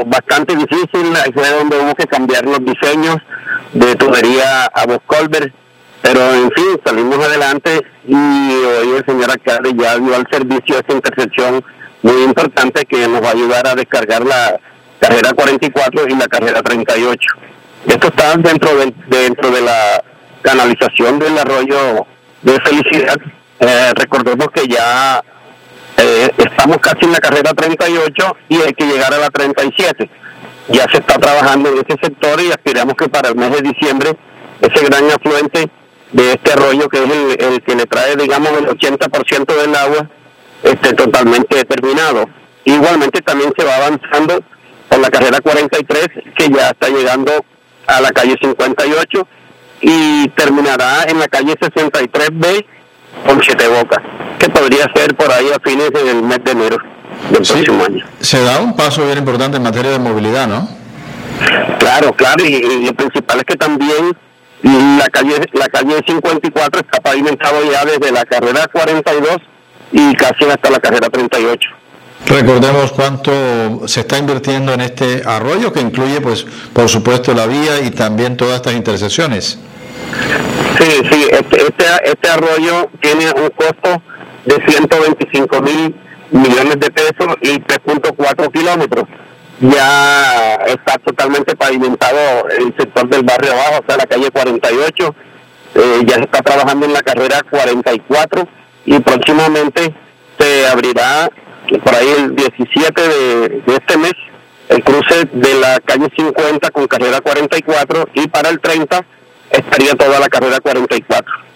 bastante difícil, ahí fue donde hubo que cambiar los diseños de tubería a Boscolver, pero en fin, salimos adelante y hoy el señor alcalde ya dio al servicio esta intersección muy importante que nos va a ayudar a descargar la carrera 44 y la carrera 38. Esto está dentro de la canalización del arroyo de Felicidad. Recordemos que ya estamos casi en la carrera 38 y hay que llegar a la 37. Ya se está trabajando en ese sector y aspiramos que para el mes de diciembre ese gran afluente de este arroyo, que es el que le trae, digamos, el 80% del agua, esté totalmente terminado. Igualmente también se va avanzando por la carrera 43, que ya está llegando a la calle 58 y terminará en la calle 63B con Siete Bocas, que podría ser por ahí a fines del mes de enero del próximo año. Se da un paso bien importante en materia de movilidad, ¿no? Claro, y lo principal es que también la calle 54 está pavimentado ya desde la carrera 42 y casi hasta la carrera 38. Recordemos cuánto se está invirtiendo en este arroyo, que incluye, pues, por supuesto, la vía y también todas estas intersecciones. Sí, este arroyo tiene un costo de 125.000 millones de pesos y 3.4 kilómetros. Ya está totalmente pavimentado el sector del barrio abajo, o sea, la calle 48, ya se está trabajando en la carrera 44 y próximamente se abrirá por ahí el 17 de este mes el cruce de la calle 50 con carrera 44 y para el 30 estaría toda la carrera 44.